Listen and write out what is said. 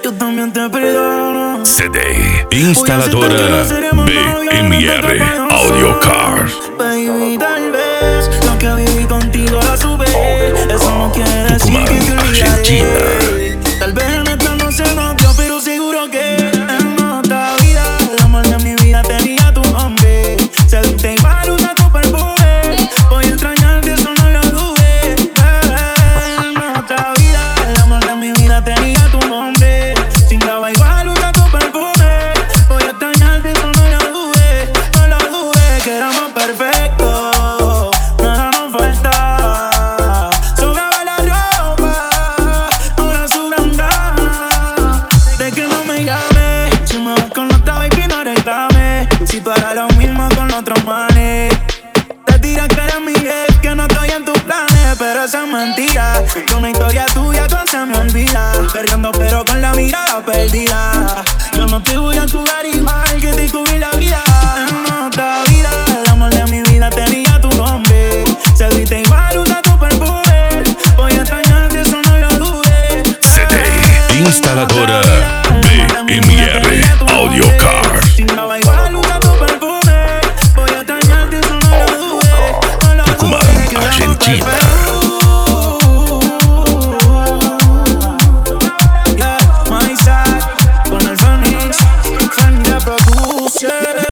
yo también te perdono. CD, instaladora BMR Audio Cars. Baby, tal vez lo que viví contigo lo supe. Eso no quiere decir que te olvidaré. Tal vez en esta no se nos dio, pero seguro que en otra vida el amor de mi vida tenía tu nombre. Se viste igual, usa tu perfume. Voy a extrañarte, eso no lo dudes. En otra vida el amor de mi vida tenía tu nombre. Chingaba igual, usa tu perfume. Voy a extrañarte, eso no lo dudes. No lo dudes, que éramos perfectos. Nada nos falta. Sobraba la ropa, ahora sobran ganas de que no me llames. Si me vas con otra baby, no reclames. Si tú harás lo mismo con otros manes. Te tiras que eres mi ex, que no estoy en tus planes, pero eso es mentira. Que una historia tuya con se me olvida. Perdiendo pero con la mirada perdida. Yo no te voy a jugar igual que te cubrí la vida. En